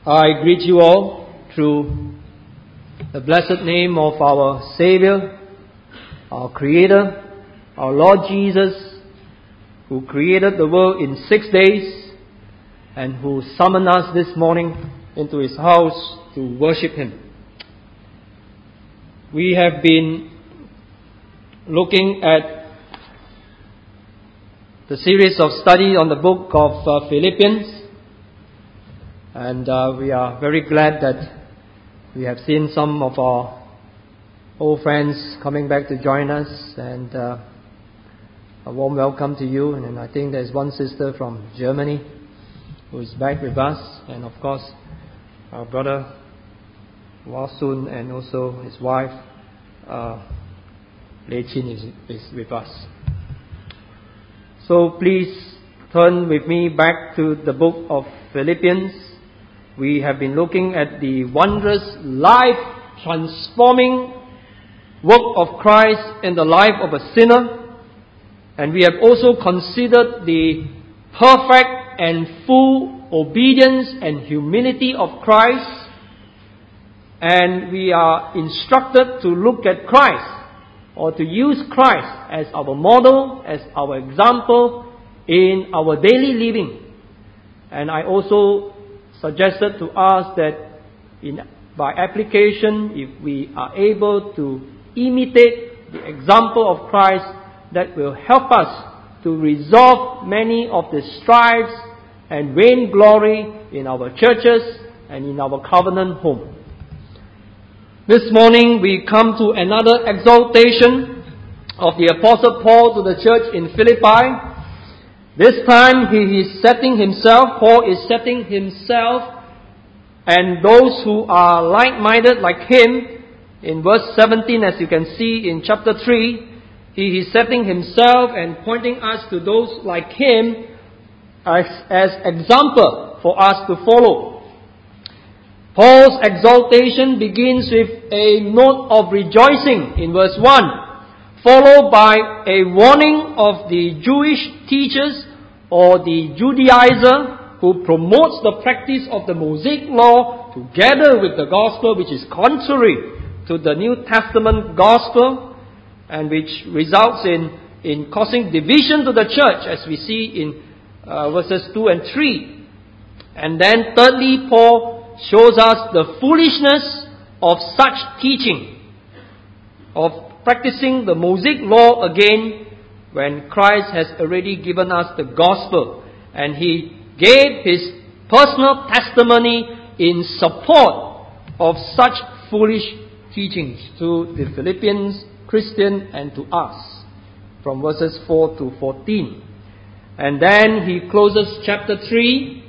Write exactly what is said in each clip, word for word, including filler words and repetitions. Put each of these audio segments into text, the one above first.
I greet you all through the blessed name of our Savior, our Creator, our Lord Jesus, who created the world in six days and who summoned us this morning into His house to worship Him. We have been looking at the series of study on the book of uh, Philippians. And uh, we are very glad that we have seen some of our old friends coming back to join us. And uh, a warm welcome to you. And I think there's one sister from Germany who is back with us. And of course, our brother Wasun and also his wife, uh, Lei Chin, is, is with us. So please turn with me back to the book of Philippians. We have been looking at the wondrous, life-transforming work of Christ in the life of a sinner. And we have also considered the perfect and full obedience and humility of Christ. And we are instructed to look at Christ, or to use Christ as our model, as our example in our daily living. And I also suggested to us that in, by application, if we are able to imitate the example of Christ, that will help us to resolve many of the strifes and vainglory in our churches and in our covenant home. This morning we come to another exaltation of the Apostle Paul to the church in Philippi. This time he is setting himself, Paul is setting himself and those who are like-minded like him. In verse seventeen, as you can see in chapter three, he is setting himself and pointing us to those like him as, as example for us to follow. Paul's exaltation begins with a note of rejoicing in verse one, followed by a warning of the Jewish teachers or the Judaizer who promotes the practice of the Mosaic law together with the gospel, which is contrary to the New Testament gospel and which results in, in causing division to the church, as we see in uh, verses two and three. And then thirdly, Paul shows us the foolishness of such teaching, of practicing the Mosaic law again when Christ has already given us the gospel. And he gave his personal testimony in support of such foolish teachings to the Philippians Christian and to us from verses four to fourteen. And then he closes chapter three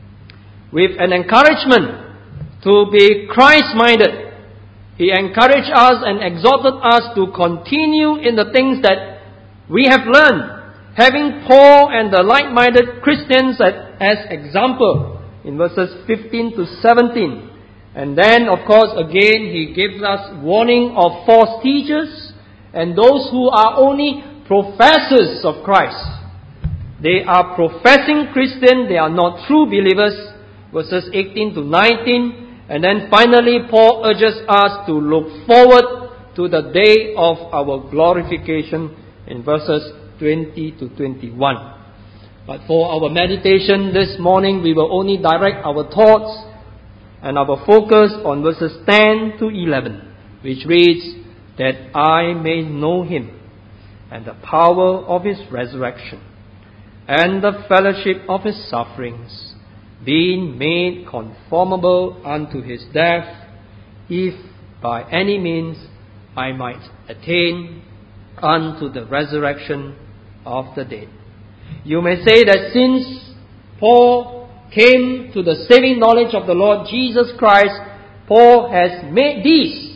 with an encouragement to be Christ-minded. He encouraged us and exhorted us to continue in the things that we have learned, having Paul and the like-minded Christians as example in verses fifteen to seventeen. And then, of course, again, he gives us warning of false teachers and those who are only professors of Christ. They are professing Christian, they are not true believers, verses eighteen to nineteen. And then finally, Paul urges us to look forward to the day of our glorification in verses twenty to twenty-one. But for our meditation this morning, we will only direct our thoughts and our focus on verses ten to eleven, which reads, that I may know Him and the power of His resurrection and the fellowship of His sufferings, being made conformable unto His death, if by any means I might attain unto the resurrection of the dead. You may say that since Paul came to the saving knowledge of the Lord Jesus Christ, Paul has made these,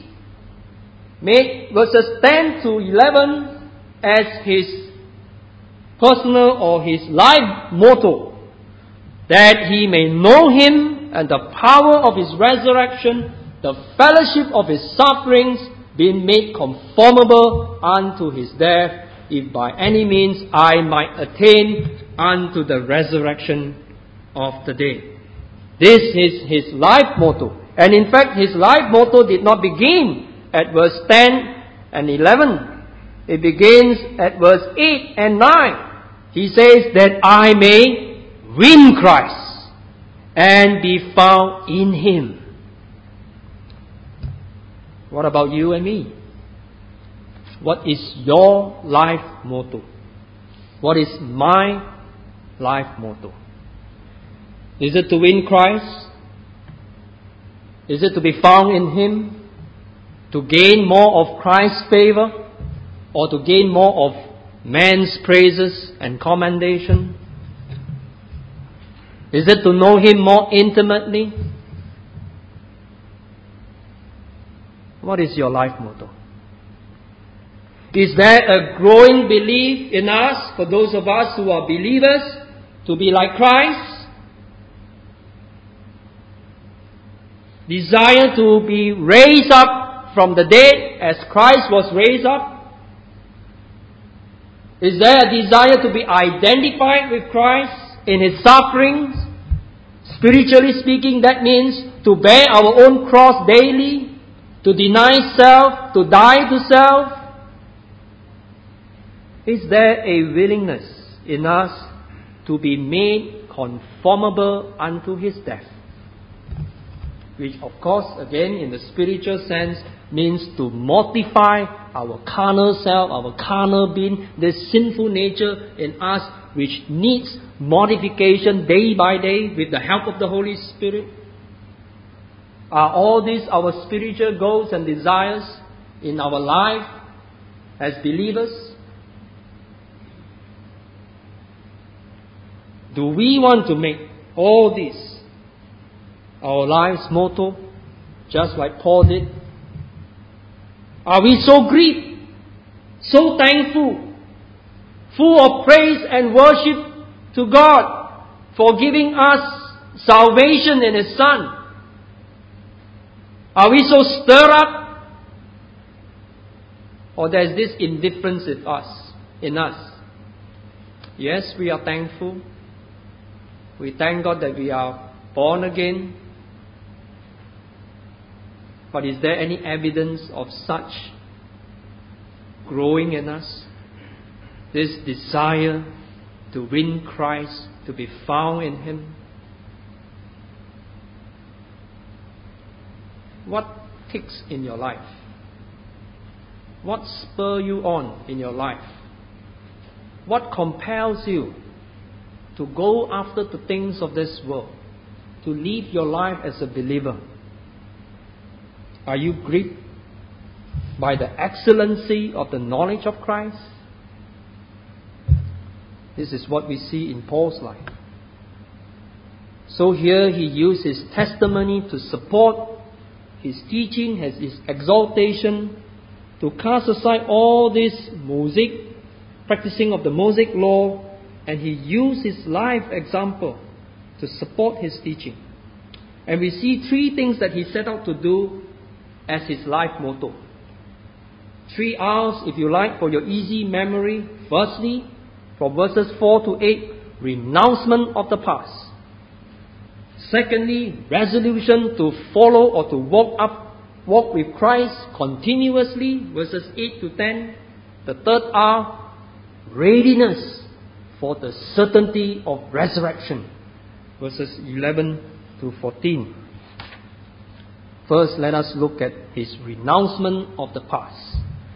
made verses ten to eleven as his personal or his life motto, that he may know Him and the power of His resurrection, the fellowship of His sufferings, being made conformable unto His death, if by any means I might attain unto the resurrection of the dead. This is his life motto. And in fact, his life motto did not begin at verse ten and eleven. It begins at verse eight and nine. He says that I may win Christ and be found in Him. What about you and me? What is your life motto? What is my life motto? Is it to win Christ? Is it to be found in Him? To gain more of Christ's favor? Or to gain more of man's praises and commendation? Is it to know Him more intimately? What is your life motto? Is there a growing belief in us, for those of us who are believers, to be like Christ? Desire to be raised up from the dead as Christ was raised up? Is there a desire to be identified with Christ in His sufferings? Spiritually speaking, that means to bear our own cross daily, to deny self, to die to self. Is there a willingness in us to be made conformable unto His death? Which of course, again, in the spiritual sense, means to mortify our carnal self, our carnal being, this sinful nature in us which needs mortification day by day with the help of the Holy Spirit. Are all these our spiritual goals and desires in our life as believers? Do we want to make all this our life's motto, just like Paul did? Are we so grieved, so thankful, full of praise and worship to God for giving us salvation in His Son? Are we so stirred up? Or there's this indifference in us, in us? Yes, we are thankful. We thank God that we are born again. But is there any evidence of such growing in us? This desire to win Christ, to be found in Him? What ticks in your life? What spurs you on in your life? What compels you to go after the things of this world, to live your life as a believer? Are you gripped by the excellency of the knowledge of Christ? This is what we see in Paul's life. So here he used his testimony to support his teaching, his, his exaltation, to cast aside all this Mosaic, practicing of the Mosaic law, and he used his life example to support his teaching. And we see three things that he set out to do as his life motto. Three R's, if you like, for your easy memory. Firstly, from verses four to eight, renouncement of the past. Secondly, resolution to follow or to walk up, walk with Christ continuously, verses eight to ten. The third R, readiness for the certainty of resurrection, verses eleven to fourteen. First, let us look at his renouncement of the past.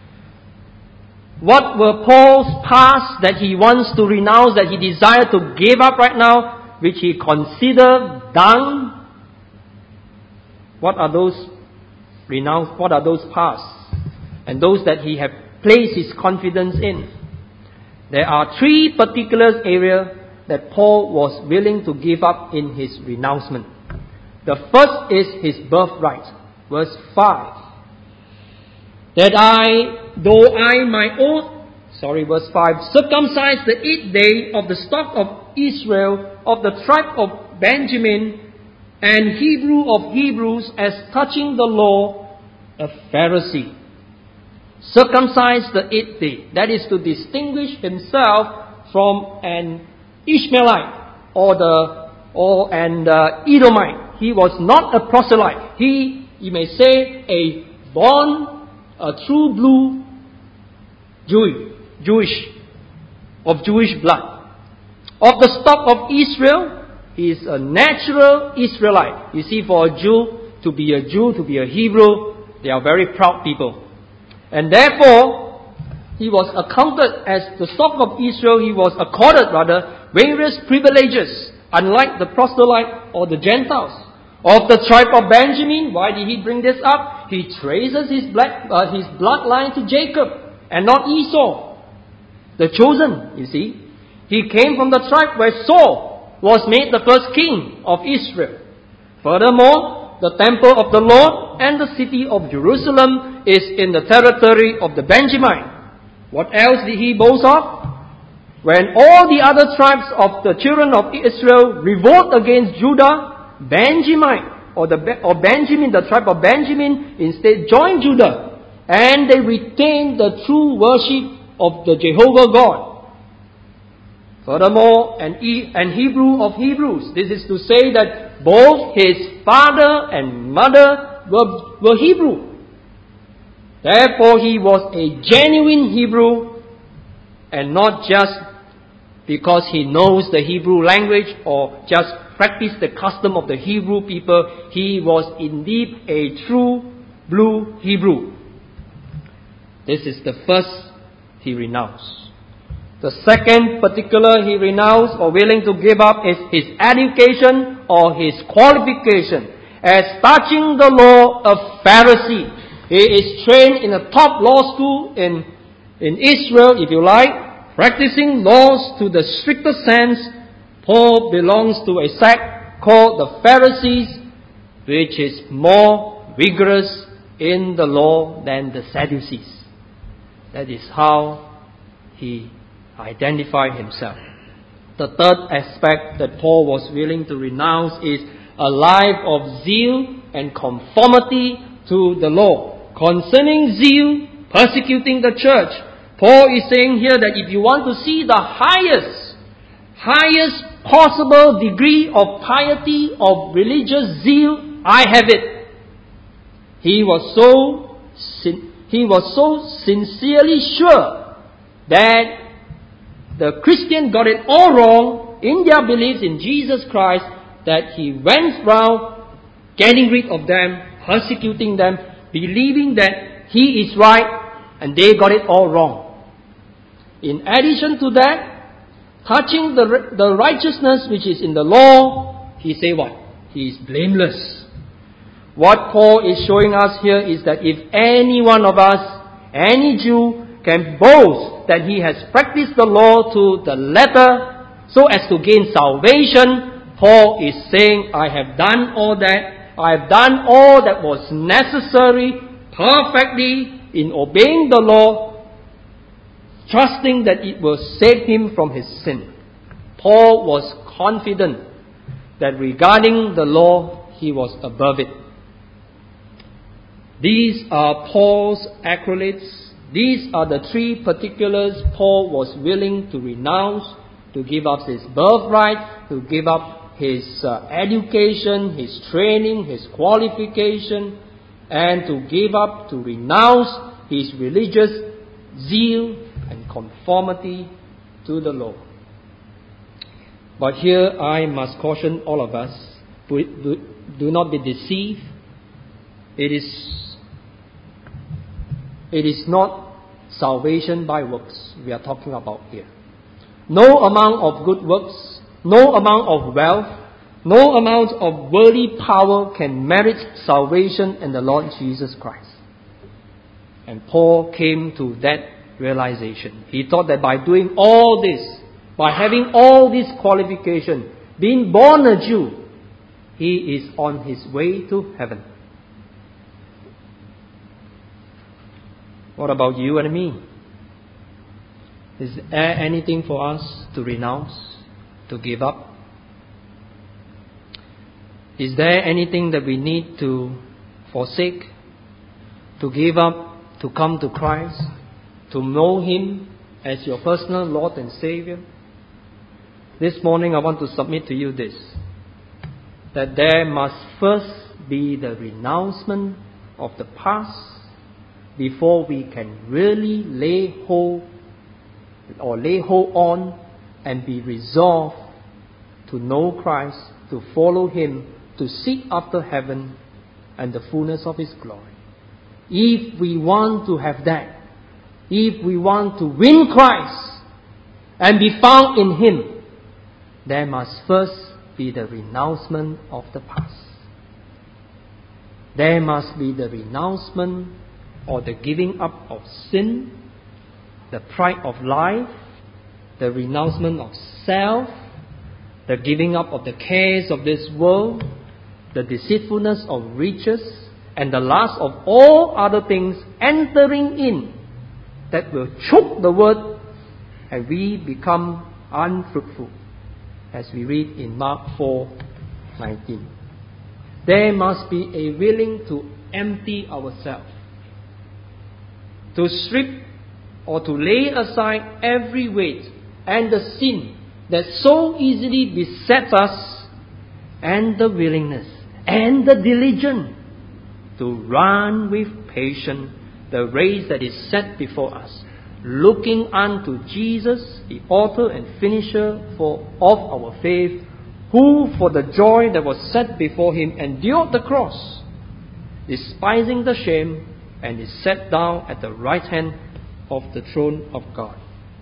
What were Paul's past that he wants to renounce, that he desired to give up right now, which he considered done? What are those renounced? What are those pasts? And those that he had placed his confidence in? There are three particular areas that Paul was willing to give up in his renouncement. The first is his birthright. Verse five. That I, though I my own, sorry, verse five, circumcised the eighth day of the stock of Israel, of the tribe of Benjamin, and Hebrew of Hebrews, as touching the law, a Pharisee. Circumcised the eighth day. That is to distinguish himself from an Ishmaelite, or the or an uh, Edomite. He was not a proselyte. He, you may say, a born, a true blue Jew, Jewish, of Jewish blood. Of the stock of Israel, he is a natural Israelite. You see, for a Jew, to be a Jew, to be a Hebrew, they are very proud people. And therefore, he was accounted as the stock of Israel. He was accorded, rather, various privileges, unlike the proselyte or the Gentiles. Of the tribe of Benjamin, why did he bring this up? He traces his, black, uh, his bloodline to Jacob and not Esau, the chosen, you see. He came from the tribe where Saul was made the first king of Israel. Furthermore, the temple of the Lord and the city of Jerusalem is in the territory of the Benjamite. What else did he boast of? When all the other tribes of the children of Israel revolt against Judah, Benjamite, or, the, or Benjamin, the tribe of Benjamin, instead joined Judah, and they retained the true worship of the Jehovah God. Furthermore, an, e- an Hebrew of Hebrews, this is to say that both his father and mother were, were Hebrew. Therefore, he was a genuine Hebrew, and not just because he knows the Hebrew language or just practice the custom of the Hebrew people. He was indeed a true blue Hebrew. This is the first he renounced. The second particular he renounced or willing to give up is his education or his qualification. As touching the law of Pharisee, he is trained in a top law school in, in Israel, if you like, practicing laws to the strictest sense. Paul belongs to a sect called the Pharisees, which is more rigorous in the law than the Sadducees. That is how he identified himself. The third aspect that Paul was willing to renounce is a life of zeal and conformity to the law. Concerning zeal, persecuting the church, Paul is saying here that if you want to see the highest, highest possible degree of piety, of religious zeal, I have it. He was so, he was so sincerely sure that the Christian got it all wrong in their beliefs in Jesus Christ that he went round getting rid of them, persecuting them, believing that he is right and they got it all wrong. In addition to that, touching the, the righteousness which is in the law, he say what? He is blameless. What Paul is showing us here is that if any one of us, any Jew, can boast that he has practiced the law to the letter so as to gain salvation, Paul is saying, I have done all that. I have done all that was necessary perfectly in obeying the law, trusting that it will save him from his sin. Paul was confident that regarding the law, he was above it. These are Paul's accolades. These are the three particulars Paul was willing to renounce, to give up his birthright, to give up his uh, education, his training, his qualification, and to give up, to renounce his religious zeal and conformity to the law. But here I must caution all of us, do, do, do not be deceived. It is It is not salvation by works we are talking about here. No amount of good works, no amount of wealth, no amount of worldly power can merit salvation in the Lord Jesus Christ. And Paul came to that realization. He thought that by doing all this, by having all this qualification, being born a Jew, he is on his way to heaven. What about you and me? Is there anything for us to renounce, to give up? Is there anything that we need to forsake, to give up, to come to Christ, to know Him as your personal Lord and Savior? This morning I want to submit to you this. that there must first be the renouncement of the past before we can really lay hold or lay hold on and be resolved to know Christ, to follow Him, to seek after heaven and the fullness of His glory. If we want to have that, if we want to win Christ and be found in Him, there must first be the renouncement of the past. There must be the renouncement or the giving up of sin, the pride of life, the renouncement of self, the giving up of the cares of this world, the deceitfulness of riches, and the last of all other things entering in that will choke the word and we become unfruitful, as we read in Mark four nineteen. There must be a willing to empty ourselves, to strip or to lay aside every weight and the sin that so easily besets us, and the willingness and the diligence to run with patience the race that is set before us, looking unto Jesus, the author and finisher for, of our faith, who for the joy that was set before Him endured the cross, despising the shame, and is set down at the right hand of the throne of God.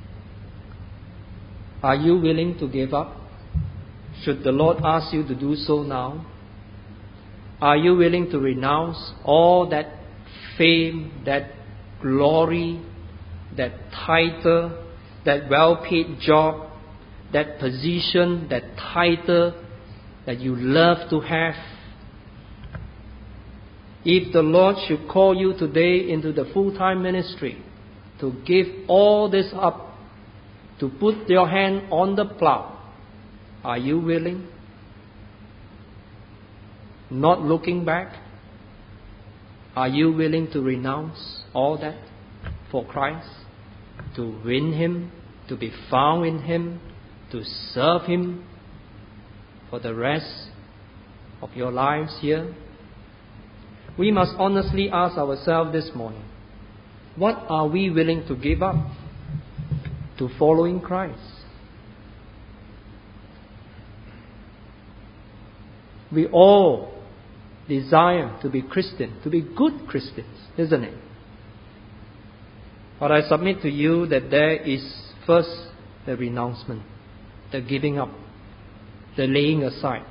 Are you willing to give up? Should the Lord ask you to do so now? Are you willing to renounce all that fame, that glory, that title, that well-paid job, that position, that title that you love to have? If the Lord should call you today into the full-time ministry to give all this up, to put your hand on the plow, are you willing? Not looking back? Are you willing to renounce all that for Christ? To win Him, to be found in Him, to serve Him for the rest of your lives here? We must honestly ask ourselves this morning, what are we willing to give up to following Christ? We all desire to be Christian, to be good Christians, isn't it? But I submit to you that there is first the renouncement, the giving up, the laying aside.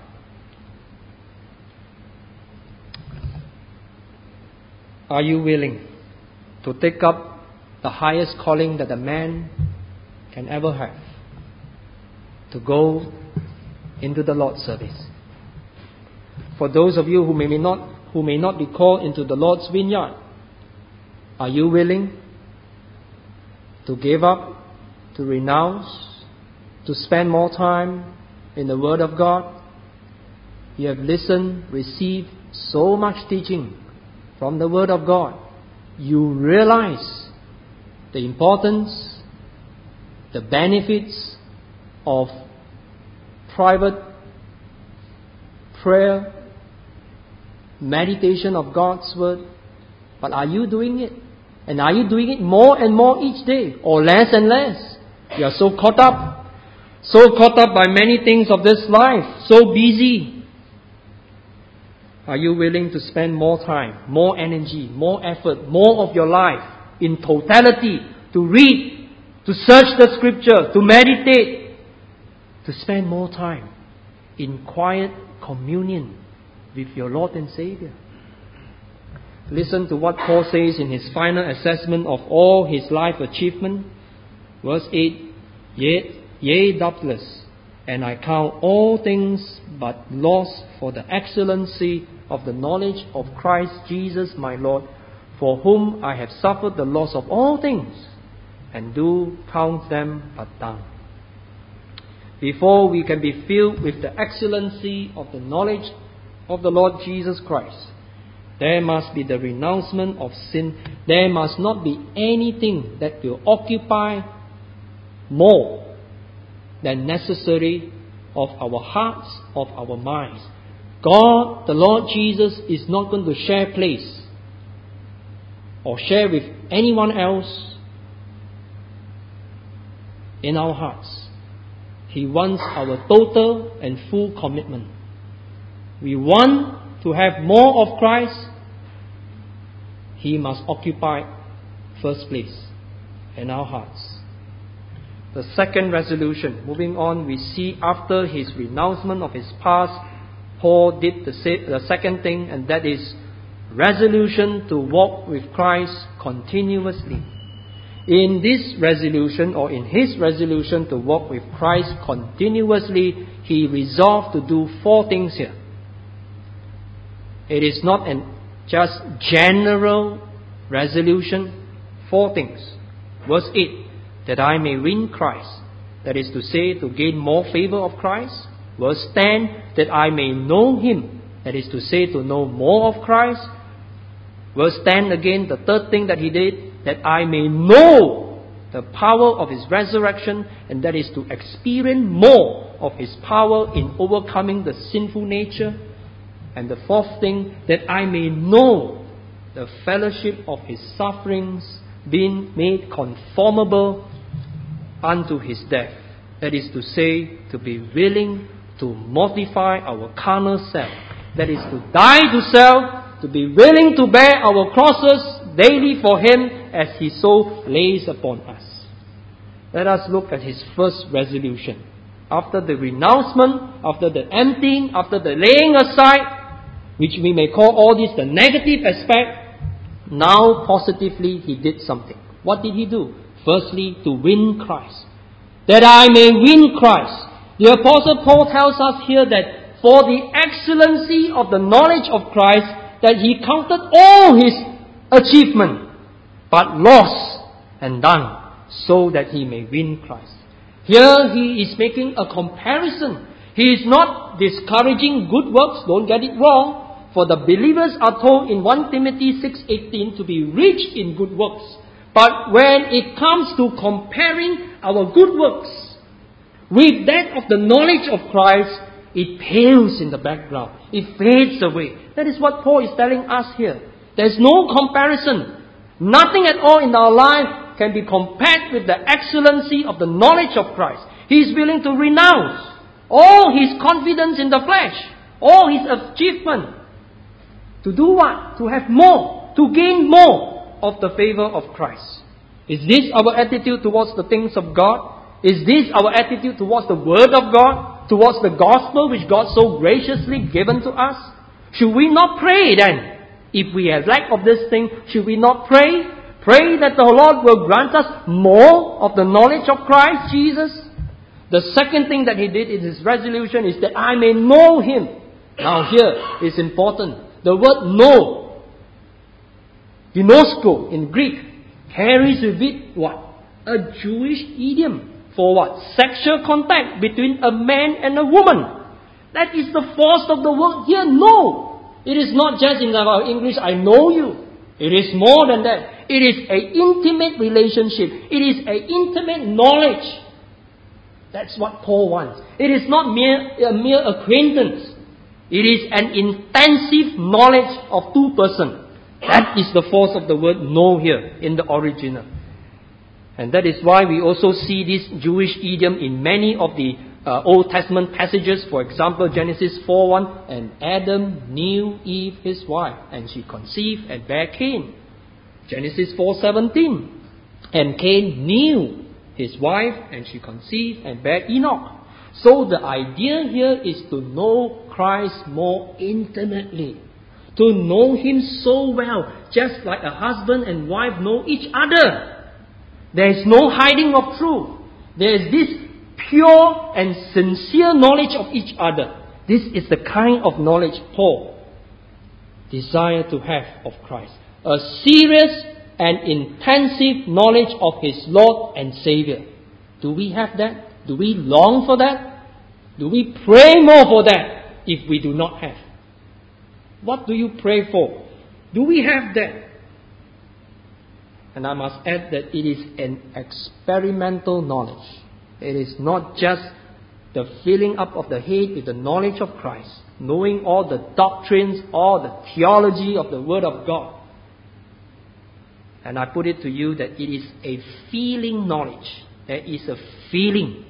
Are you willing to take up the highest calling that a man can ever have, to go into the Lord's service? For those of you who may not who may not be called into the Lord's vineyard, are you willing to give up, to renounce, to spend more time in the Word of God? You have listened, received so much teaching from the Word of God. You realize the importance, the benefits of private prayer, meditation of God's Word. But are you doing it? And are you doing it more and more each day, or less and less? You are so caught up, so caught up by many things of this life, so busy. Are you willing to spend more time, more energy, more effort, more of your life in totality to read, to search the Scripture, to meditate, to spend more time in quiet communion with your Lord and Savior? Listen to what Paul says in his final assessment of all his life achievement. Verse eight, Yea, yea, doubtless, and I count all things but loss for the excellency of the knowledge of Christ Jesus my Lord, for whom I have suffered the loss of all things, and do count them but dung. Before we can be filled with the excellency of the knowledge of the Lord Jesus Christ, there must be the renouncement of sin. There must not be anything that will occupy more than necessary of our hearts, of our minds. God, the Lord Jesus, is not going to share place or share with anyone else in our hearts. He wants our total and full commitment. We want to have more of Christ. He must occupy first place in our hearts. The second resolution, moving on, we see after his renouncement of his past, Paul did the, the second thing, and that is resolution to walk with Christ continuously. In this resolution, or in his resolution to walk with Christ continuously, he resolved to do four things here. It is not an just general resolution. Four things. Verse eight, that I may win Christ. That is to say, to gain more favor of Christ. Verse ten, that I may know Him. That is to say, to know more of Christ. Verse ten again, the third thing that he did, that I may know the power of His resurrection, and that is to experience more of His power in overcoming the sinful nature. And the fourth thing, that I may know the fellowship of His sufferings, being made conformable unto His death. That is to say, to be willing to mortify our carnal self. That is to die to self, to be willing to bear our crosses daily for Him as He so lays upon us. Let us look at his first resolution. After the renouncement, after the emptying, after the laying aside, which we may call all this the negative aspect, now positively he did something. What did he do? Firstly, to win Christ. That I may win Christ. The Apostle Paul tells us here that for the excellency of the knowledge of Christ, that he counted all his achievement, but lost and done, so that he may win Christ. Here he is making a comparison. He is not discouraging good works, don't get it wrong. For the believers are told in First Timothy six eighteen to be rich in good works. But when it comes to comparing our good works with that of the knowledge of Christ, it pales in the background. It fades away. That is what Paul is telling us here. There is no comparison. Nothing at all in our life can be compared with the excellency of the knowledge of Christ. He is willing to renounce all his confidence in the flesh, all his achievement. To do what? To have more, to gain more of the favor of Christ. Is this our attitude towards the things of God? Is this our attitude towards the Word of God? Towards the gospel which God so graciously given to us? Should we not pray then? If we have lack of this thing, should we not pray? Pray that the Lord will grant us more of the knowledge of Christ Jesus. The second thing that he did in his resolution is that I may know Him. Now here is important. The word know, ginosko in Greek, carries with it what? A Jewish idiom. For what? Sexual contact between a man and a woman. That is the force of the word here, know. It is not just in our English, I know you. It is more than that. It is an intimate relationship. It is an intimate knowledge. That's what Paul wants. It is not mere, a mere acquaintance. It is an intensive knowledge of two persons. That is the force of the word know here in the original. And that is why we also see this Jewish idiom in many of the uh, Old Testament passages. For example, Genesis four one, and Adam knew Eve his wife, and she conceived and bare Cain. Genesis four seventeen, and Cain knew his wife, and she conceived and bare Enoch. So the idea here is to know Christ more intimately. To know Him so well, just like a husband and wife know each other. There is no hiding of truth. There is this pure and sincere knowledge of each other. This is the kind of knowledge Paul desired to have of Christ. A serious and intensive knowledge of His Lord and Savior. Do we have that? Do we long for that? Do we pray more for that if we do not have? What do you pray for? Do we have that? And I must add that it is an experimental knowledge. It is not just the filling up of the head with the knowledge of Christ, knowing all the doctrines, all the theology of the Word of God. And I put it to you that it is a feeling knowledge. There is a feeling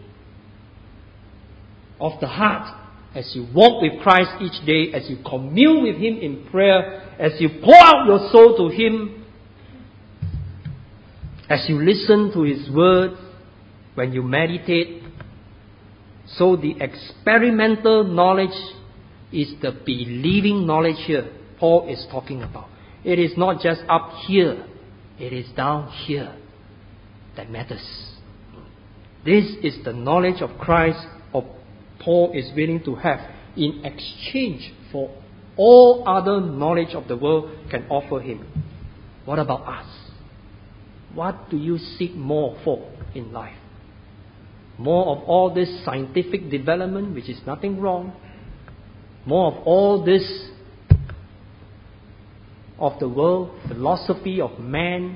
of the heart as you walk with Christ each day, as you commune with Him in prayer, as you pour out your soul to Him, as you listen to His Word, when you meditate. So the experimental knowledge is the believing knowledge here Paul is talking about. It is not just up here. It is down here that matters. This is the knowledge of Christ of Paul is willing to have in exchange for all other knowledge of the world can offer him. What about us? What do you seek more for in life? More of all this scientific development, which is nothing wrong. More of all this of the world, philosophy of man.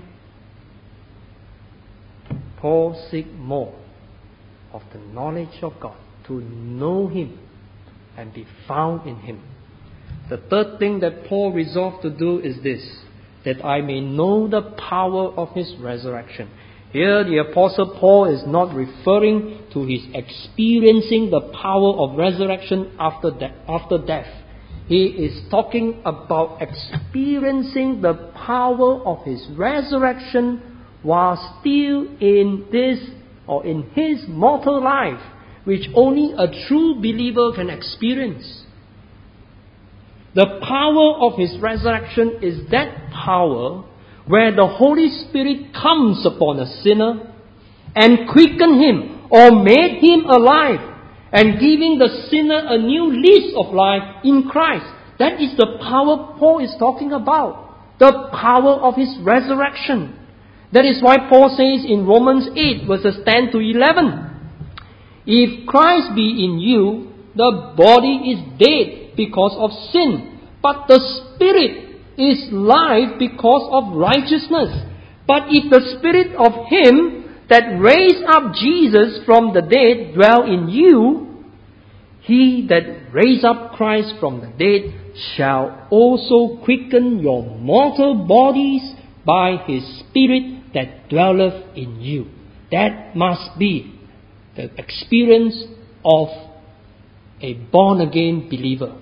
Paul seeks more of the knowledge of God, to know Him and be found in Him. The third thing that Paul resolved to do is this, that I may know the power of His resurrection. Here the Apostle Paul is not referring to his experiencing the power of resurrection after, de- after death. He is talking about experiencing the power of His resurrection while still in this or in his mortal life, which only a true believer can experience. The power of His resurrection is that power where the Holy Spirit comes upon a sinner and quicken him or made him alive and giving the sinner a new lease of life in Christ. That is the power Paul is talking about. The power of His resurrection. That is why Paul says in Romans eight verses ten to eleven, if Christ be in you, the body is dead because of sin, but the Spirit is life because of righteousness. But if the Spirit of Him that raised up Jesus from the dead dwell in you, He that raised up Christ from the dead shall also quicken your mortal bodies by His Spirit that dwelleth in you. That must be the experience of a born-again believer.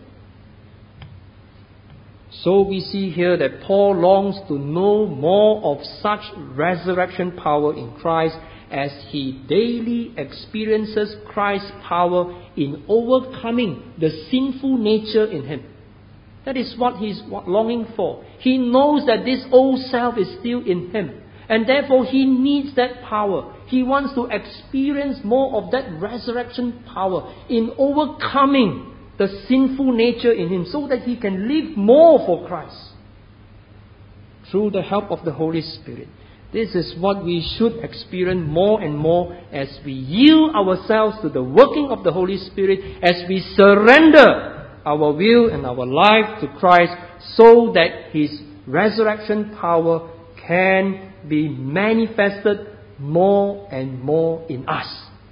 So we see here that Paul longs to know more of such resurrection power in Christ as he daily experiences Christ's power in overcoming the sinful nature in him. That is what he is longing for. He knows that this old self is still in him, and therefore he needs that power. He wants to experience more of that resurrection power in overcoming the sinful nature in him, so that he can live more for Christ through the help of the Holy Spirit. This is what we should experience more and more as we yield ourselves to the working of the Holy Spirit, as we surrender our will and our life to Christ, so that His resurrection power can be manifested more and more in us.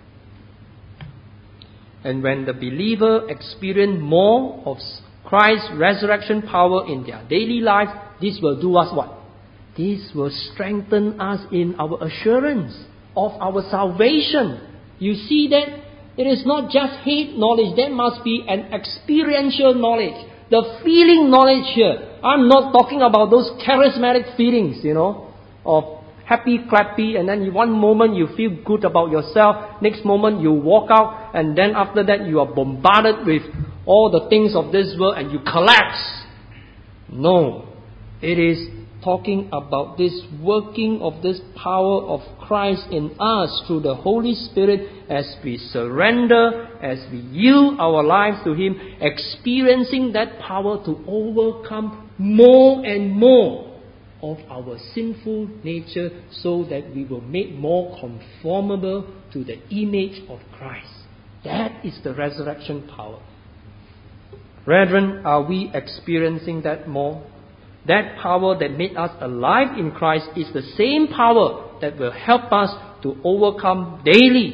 And when the believer experience more of Christ's resurrection power in their daily life, this will do us what? This will strengthen us in our assurance of our salvation. You see that it is not just head knowledge. There must be an experiential knowledge. The feeling knowledge here. I'm not talking about those charismatic feelings, you know, of happy, clappy, and then one moment you feel good about yourself, next moment you walk out, and then after that you are bombarded with all the things of this world and you collapse. No, it is talking about this working of this power of Christ in us through the Holy Spirit as we surrender, as we yield our lives to Him, experiencing that power to overcome more and more of our sinful nature, so that we will make more conformable to the image of Christ. That is the resurrection power. Brethren, are we experiencing that more? That power that made us alive in Christ is the same power that will help us to overcome daily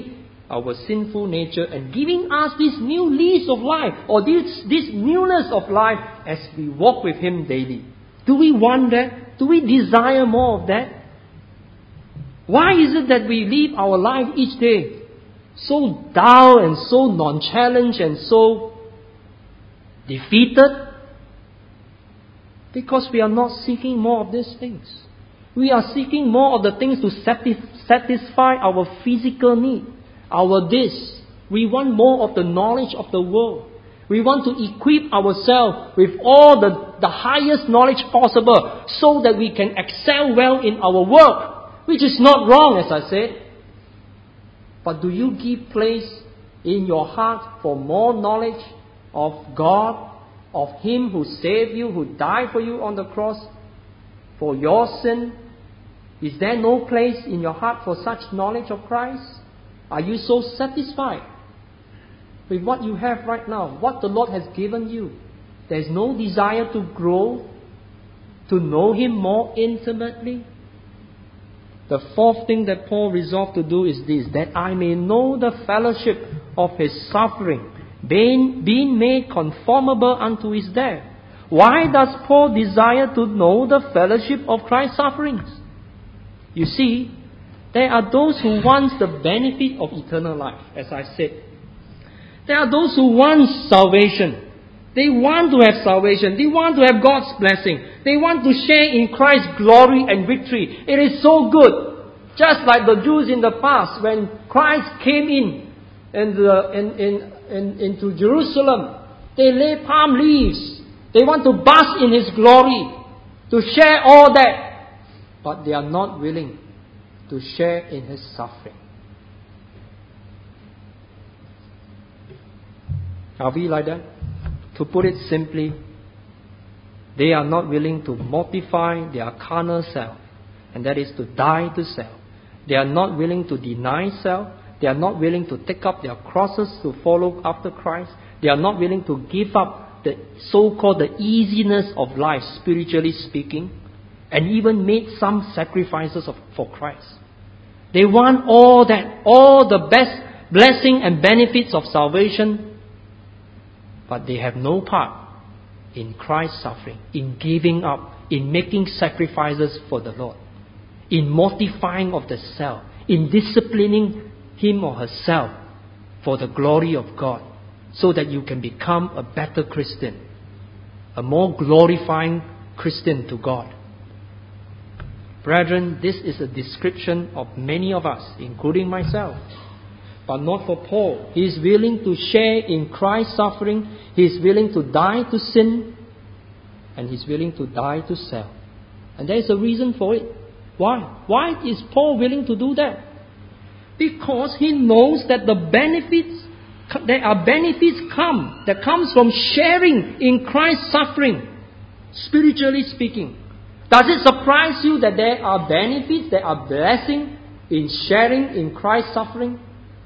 our sinful nature and giving us this new lease of life, or this, this newness of life as we walk with Him daily. Do we want that? Do we desire more of that? Why is it that we live our life each day so dull and so non-challenged and so defeated? Because we are not seeking more of these things. We are seeking more of the things to satisfy our physical need, our this. We want more of the knowledge of the world. We want to equip ourselves with all the, the highest knowledge possible so that we can excel well in our work, which is not wrong, as I said. But do you give place in your heart for more knowledge of God, of Him who saved you, who died for you on the cross for your sin? Is there no place in your heart for such knowledge of Christ? Are you so satisfied with what you have right now, what the Lord has given you? There is no desire to grow, to know Him more intimately? The fourth thing that Paul resolved to do is this, that I may know the fellowship of His suffering, being, being made conformable unto His death. Why does Paul desire to know the fellowship of Christ's sufferings? You see, there are those who want the benefit of eternal life, as I said. There are those who want salvation. They want to have salvation. They want to have God's blessing. They want to share in Christ's glory and victory. It is so good. Just like the Jews in the past, when Christ came in, in, the, in, in, in into Jerusalem, they lay palm leaves. They want to bask in His glory, to share all that. But they are not willing to share in His suffering. Are we like that? To put it simply, they are not willing to mortify their carnal self, and that is to die to self. They are not willing to deny self. They are not willing to take up their crosses to follow after Christ. They are not willing to give up the so-called the easiness of life, spiritually speaking, and even made some sacrifices of, for Christ. They want all that, all the best blessing and benefits of salvation, but they have no part in Christ's suffering, in giving up, in making sacrifices for the Lord, in mortifying of the self, in disciplining him or herself for the glory of God, so that you can become a better Christian, a more glorifying Christian to God. Brethren, this is a description of many of us, including myself. But not for Paul. He is willing to share in Christ's suffering. He is willing to die to sin. And he is willing to die to self. And there is a reason for it. Why? Why is Paul willing to do that? Because he knows that the benefits, there are benefits come, that comes from sharing in Christ's suffering, spiritually speaking. Does it surprise you that there are benefits, there are blessings in sharing in Christ's suffering?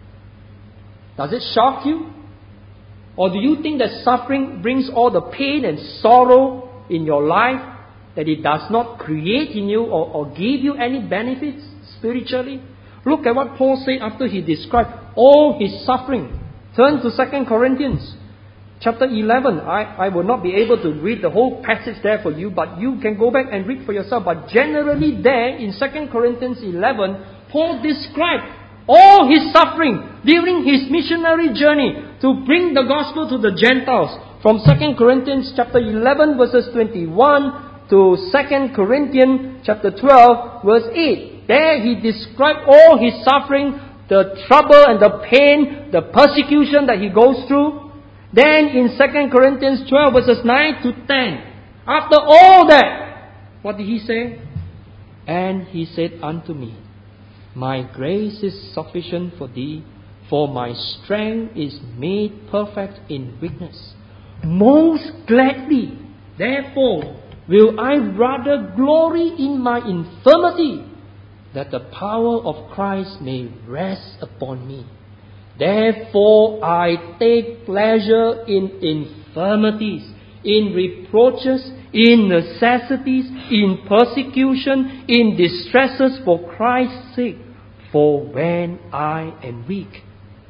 Does it shock you? Or do you think that suffering brings all the pain and sorrow in your life, that it does not create in you or, or give you any benefits spiritually? Look at what Paul said after he described all his suffering. Turn to Second Corinthians chapter eleven. I, I will not be able to read the whole passage there for you, but you can go back and read for yourself. But generally there in Second Corinthians eleven, Paul described all his suffering during his missionary journey to bring the gospel to the Gentiles. From Second Corinthians chapter eleven verses twenty-one to Second Corinthians chapter twelve verse eight. There he described all his suffering, the trouble and the pain, the persecution that he goes through. Then in Second Corinthians twelve verses nine to ten, after all that, what did he say? And he said unto me, my grace is sufficient for thee, for my strength is made perfect in weakness. Most gladly, therefore, will I rather glory in my infirmity, that the power of Christ may rest upon me. Therefore I take pleasure in infirmities, in reproaches, in necessities, in persecution, in distresses for Christ's sake. For when I am weak,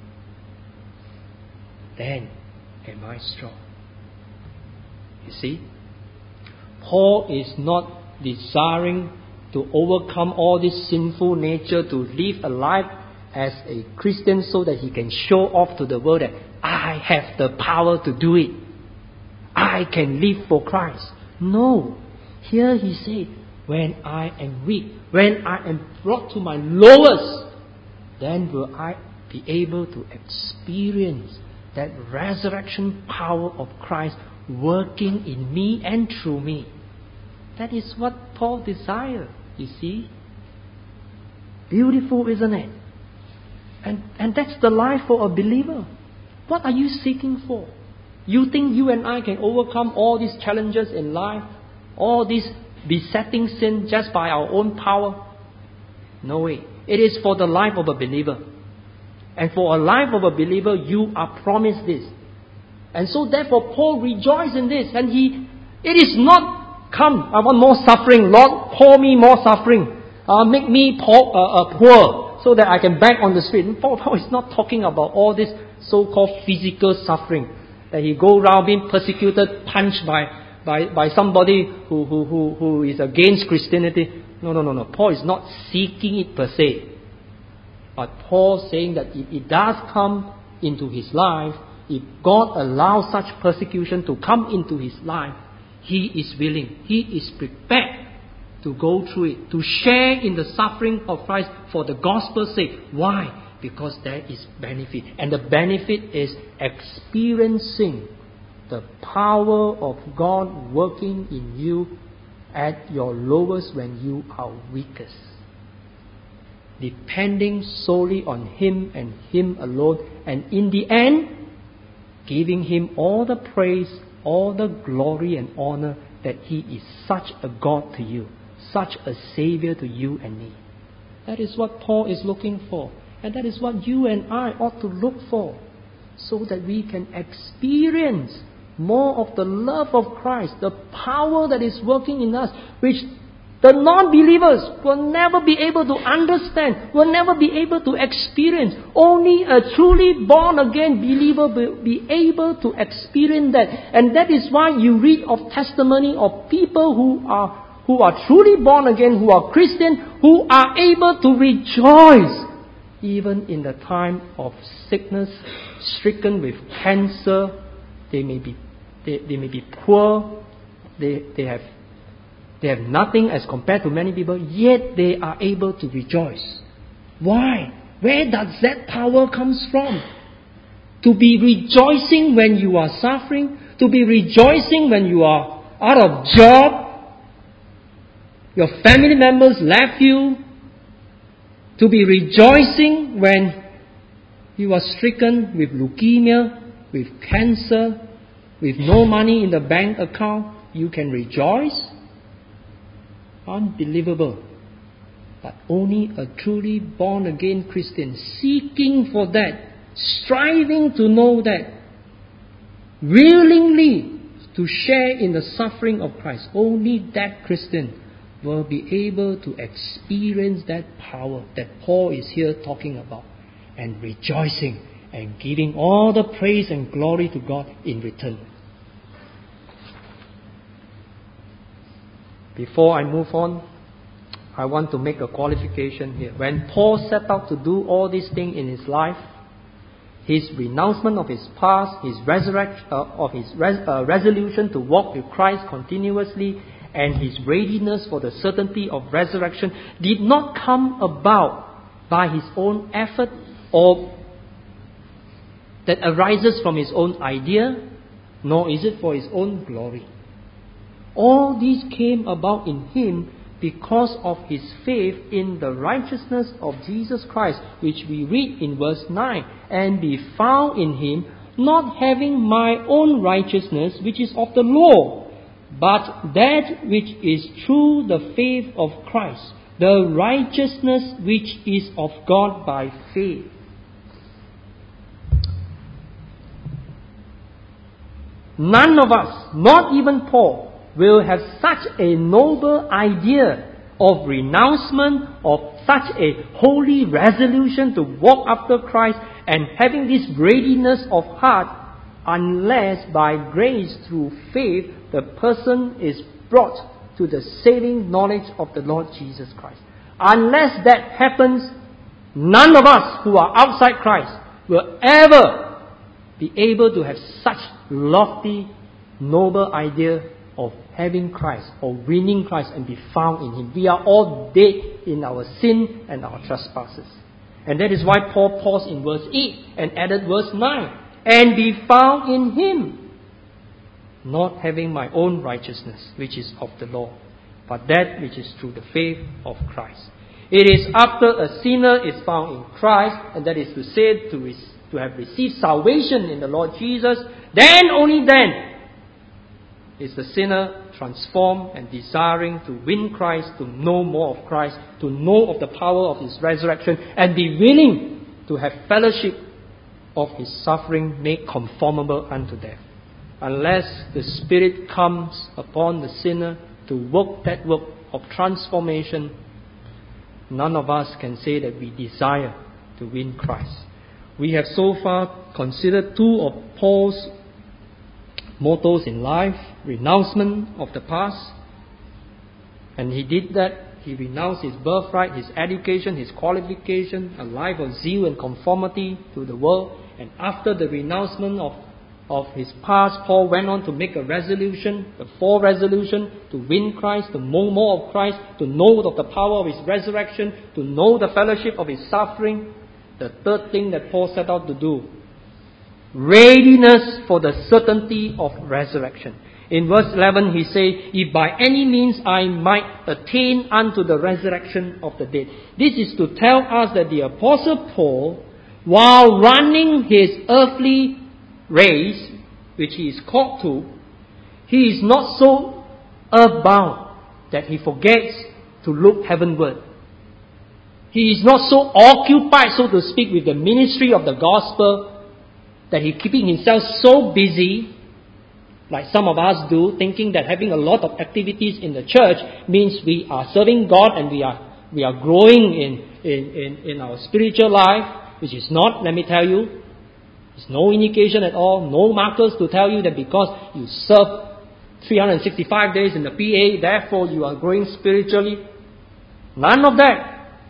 then am I strong. You see, Paul is not desiring to overcome all this sinful nature, to live a life as a Christian so that he can show off to the world that I have the power to do it. I can live for Christ. No. Here he said, when I am weak, when I am brought to my lowest, then will I be able to experience that resurrection power of Christ working in me and through me. That is what Paul desired, you see. Beautiful, isn't it? And, and that's the life for a believer. What are you seeking for? You think you and I can overcome all these challenges in life, all these besetting sin just by our own power? No way. It is for the life of a believer. And for a life of a believer, you are promised this. And so therefore Paul rejoiced in this. And he, it is not, come, I want more suffering. Lord, pour me more suffering. Uh, make me poor, uh, uh, poor so that I can beg on the street. Paul, Paul is not talking about all this so-called physical suffering. That he go around being persecuted, punched by, by, by somebody who, who, who, who is against Christianity. No, no, no, no. Paul is not seeking it per se. But Paul saying that if it does come into his life, if God allows such persecution to come into his life, he is willing, he is prepared to go through it, to share in the suffering of Christ for the gospel's sake. Why? Because there is benefit. And the benefit is experiencing the power of God working in you at your lowest when you are weakest. Depending solely on Him and Him alone. And in the end, giving Him all the praise, all the glory and honor that He is such a God to you, such a Savior to you and me. That is what Paul is looking for. And that is what you and I ought to look for, so that we can experience more of the love of Christ, the power that is working in us, which the non-believers will never be able to understand, will never be able to experience. Only a truly born-again believer will be able to experience that. And that is why you read of testimony of people who are who are truly born again, who are Christian, who are able to rejoice even in the time of sickness, stricken with cancer. They may be they, they may be poor, they they have they have nothing as compared to many people, yet they are able to rejoice. Why? Where does that power comes from? To be rejoicing when you are suffering, to be rejoicing when you are out of job, your family members left you, to be rejoicing when you are stricken with leukemia, with cancer, with no money in the bank account, you can rejoice. Unbelievable. But only a truly born again Christian seeking for that, striving to know that, willingly to share in the suffering of Christ, only that Christian will be able to experience that power that Paul is here talking about, and rejoicing and giving all the praise and glory to God in return. Before I move on, I want to make a qualification here. When Paul set out to do all these things in his life, his renouncement of his past, his resurrection, uh, of his res, uh, resolution to walk with Christ continuously, and his readiness for the certainty of resurrection did not come about by his own effort or that arises from his own idea, nor is it for his own glory. All these came about in him because of his faith in the righteousness of Jesus Christ, which we read in verse nine, and be found in him, not having my own righteousness, which is of the law, but that which is through the faith of Christ, the righteousness which is of God by faith. None of us, not even Paul, will have such a noble idea of renouncement, of such a holy resolution to walk after Christ, and having this readiness of heart unless by grace through faith the person is brought to the saving knowledge of the Lord Jesus Christ. Unless that happens, none of us who are outside Christ will ever be able to have such lofty, noble idea of having Christ or winning Christ and be found in Him. We are all dead in our sin and our trespasses. And that is why Paul paused in verse eight and added verse nine. And be found in Him, not having my own righteousness, which is of the law, but that which is through the faith of Christ. It is after a sinner is found in Christ, and that is to say, to, re- to have received salvation in the Lord Jesus, then, only then, is the sinner transformed and desiring to win Christ, to know more of Christ, to know of the power of His resurrection, and be willing to have fellowship of His suffering made conformable unto death. Unless the Spirit comes upon the sinner to work that work of transformation, none of us can say that we desire to win Christ. We have so far considered two of Paul's mottos in life: renouncement of the past. And he did that. He renounced his birthright, his education, his qualification, a life of zeal and conformity to the world. And after the renouncement of, of his past, Paul went on to make a resolution, the four resolution, to win Christ, to know more of Christ, to know of the power of His resurrection, to know the fellowship of His suffering. The third thing that Paul set out to do: readiness for the certainty of resurrection. In verse eleven he says, if by any means I might attain unto the resurrection of the dead. This is to tell us that the Apostle Paul, while running his earthly race, which he is called to, he is not so earthbound that he forgets to look heavenward. He is not so occupied, so to speak, with the ministry of the gospel that he's keeping himself so busy, like some of us do, thinking that having a lot of activities in the church means we are serving God and we are we are growing in, in, in, in our spiritual life, which is not, let me tell you, there's no indication at all, no markers to tell you that because you serve three hundred sixty-five days in the P A, therefore you are growing spiritually. None of that.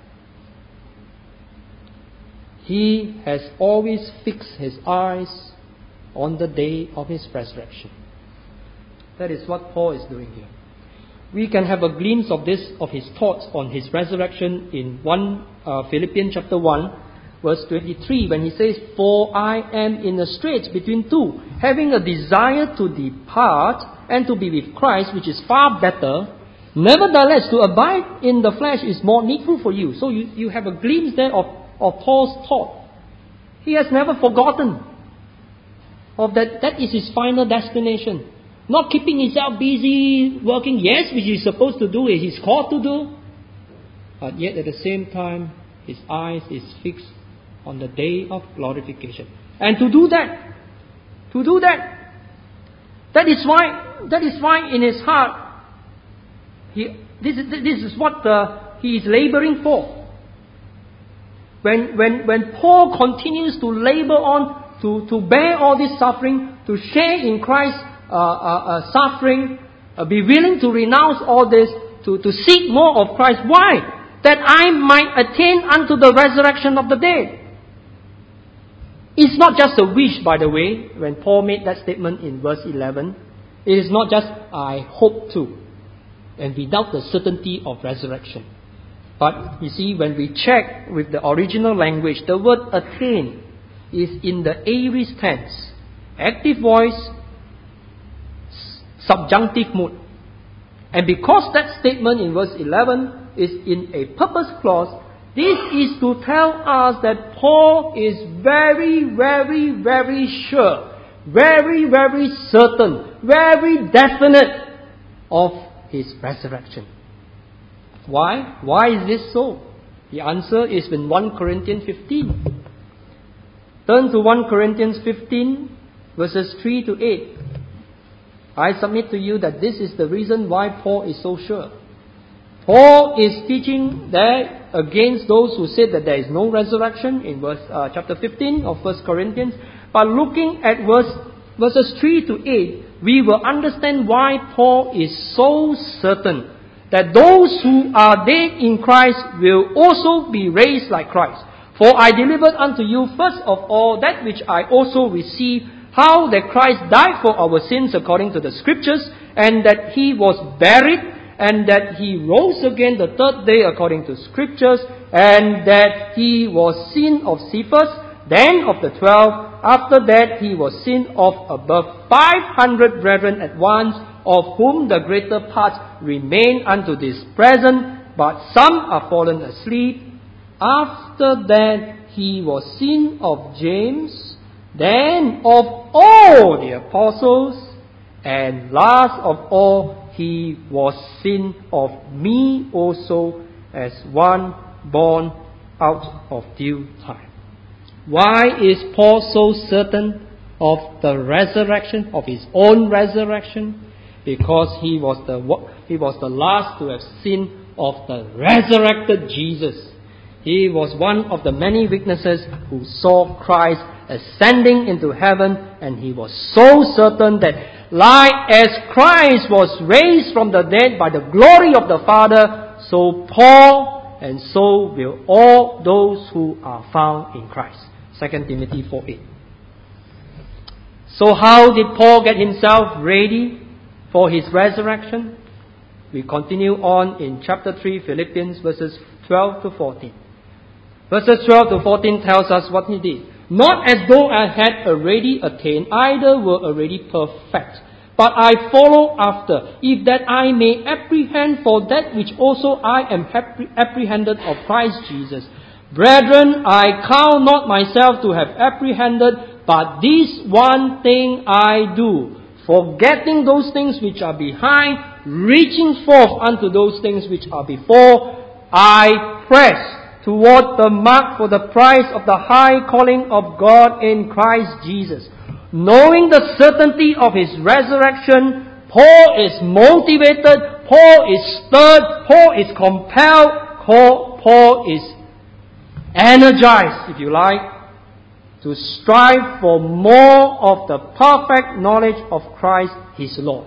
He has always fixed his eyes on the day of his resurrection. That is what Paul is doing here. We can have a glimpse of this, of his thoughts on his resurrection in one uh, Philippians chapter one, verse twenty-three, when he says, for I am in a strait between two, having a desire to depart and to be with Christ, which is far better. Nevertheless, to abide in the flesh is more needful for you. So you, you have a glimpse there of of Paul's thought. He has never forgotten of that. That is his final destination. Not keeping himself busy working, yes, which he's supposed to do, he's called to do. But yet at the same time, his eyes is fixed on the day of glorification. And to do that, to do that, that is why, that is why in his heart, he, this, is, this is what uh, he is laboring for. When, when, when Paul continues to labor on, to, to bear all this suffering, to share in Christ's uh, uh, uh, suffering, uh, be willing to renounce all this, to, to seek more of Christ. Why? That I might attain unto the resurrection of the dead. It's not just a wish, by the way, when Paul made that statement in verse eleven. It is not just, I hope to, and without the certainty of resurrection. But you see, when we check with the original language, the word attain is in the aorist tense. Active voice, subjunctive mood. And because that statement in verse eleven is in a purpose clause, this is to tell us that Paul is very, very, very sure, very, very certain, very definite of his resurrection. Why? Why is this so? The answer is in First Corinthians fifteen. Turn to First Corinthians fifteen, verses three to eight. I submit to you that this is the reason why Paul is so sure. Paul is teaching there against those who said that there is no resurrection in verse uh, chapter fifteen of First Corinthians. But looking at verse verses three to eight, we will understand why Paul is so certain that those who are dead in Christ will also be raised like Christ. For I delivered unto you first of all that which I also received, how that Christ died for our sins according to the Scriptures, and that He was buried, and that He rose again the third day according to Scriptures, and that He was seen of Cephas, then of the twelve. After that He was seen of above five hundred brethren at once, of whom the greater part remain unto this present, but some are fallen asleep. After that He was seen of James, then of all the apostles, and last of all He was seen of me also, as one born out of due time. Why is Paul so certain of the resurrection, of his own resurrection? Because he was the he was the last to have seen of the resurrected Jesus. He was one of the many witnesses who saw Christ ascending into heaven, and he was so certain that like as Christ was raised from the dead by the glory of the Father, so Paul and so will all those who are found in Christ. Second Timothy four eight. So how did Paul get himself ready for his resurrection? We continue on in chapter three, Philippians, verses twelve to fourteen. Verses twelve to fourteen tells us what he did. Not as though I had already attained, either were already perfect, but I follow after, if that I may apprehend for that which also I am apprehended of Christ Jesus. Brethren, I count not myself to have apprehended, but this one thing I do, forgetting those things which are behind, reaching forth unto those things which are before, I press toward the mark for the prize of the high calling of God in Christ Jesus. Knowing the certainty of His resurrection, Paul is motivated, Paul is stirred, Paul is compelled, Paul, Paul is energized, if you like, to strive for more of the perfect knowledge of Christ his Lord.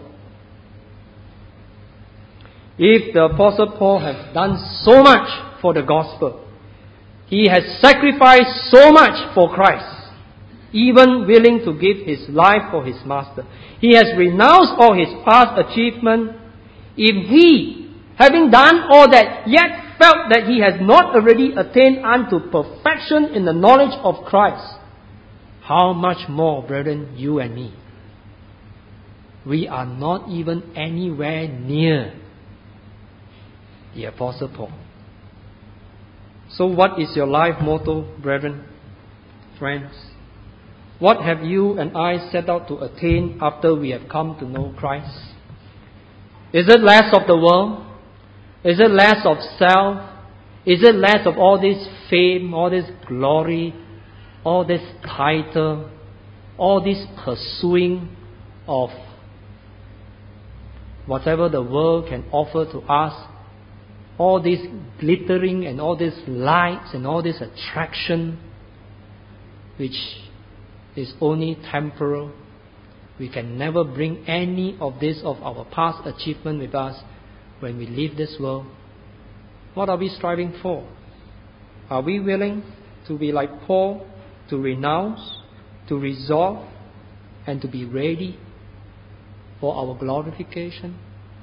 If the Apostle Paul has done so much for the gospel, he has sacrificed so much for Christ, even willing to give his life for his master. He has renounced all his past achievement. If he, having done all that, yet felt that he has not already attained unto perfection in the knowledge of Christ, how much more, brethren, you and me? We are not even anywhere near the Apostle Paul. So what is your life motto, brethren, friends? What have you and I set out to attain after we have come to know Christ? Is it less of the world? Is it less of self? Is it less of all this fame, all this glory, all this title, all this pursuing of whatever the world can offer to us, all this glittering and all this lights and all this attraction, which is only temporal? We can never bring any of this of our past achievement with us when we leave this world. What are we striving for? Are we willing to be like Paul, to renounce, to resolve, and to be ready for our glorification?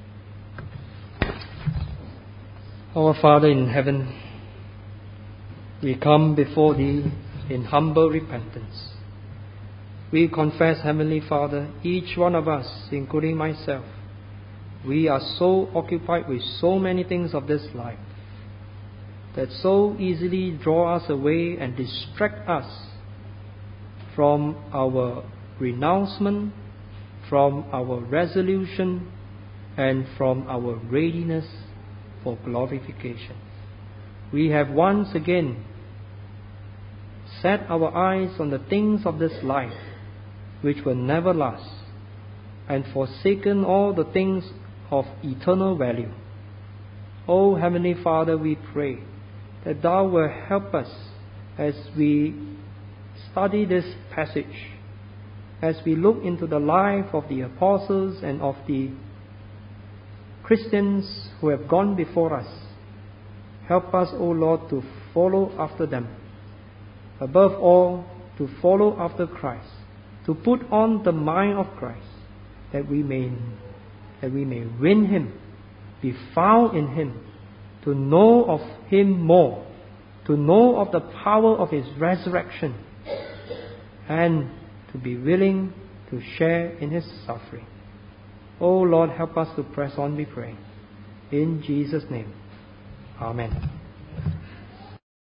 Our Father in heaven, we come before Thee in humble repentance. We confess, Heavenly Father, each one of us, including myself, we are so occupied with so many things of this life that so easily draw us away and distract us from our renouncement, from our resolution, and from our readiness for glorification. We have once again set our eyes on the things of this life which will never last, and forsaken all the things of eternal value. O Heavenly Father, we pray that Thou will help us as we study this passage as we look into the life of the apostles and of the Christians who have gone before us, help us, O Lord, to follow after them. Above all, to follow after Christ, to put on the mind of Christ, that we may, that we may win Him, be found in Him, to know of Him more, to know of the power of His resurrection, and to be willing to share in His suffering. Oh Lord, help us to press on, we pray. In Jesus' name. Amen.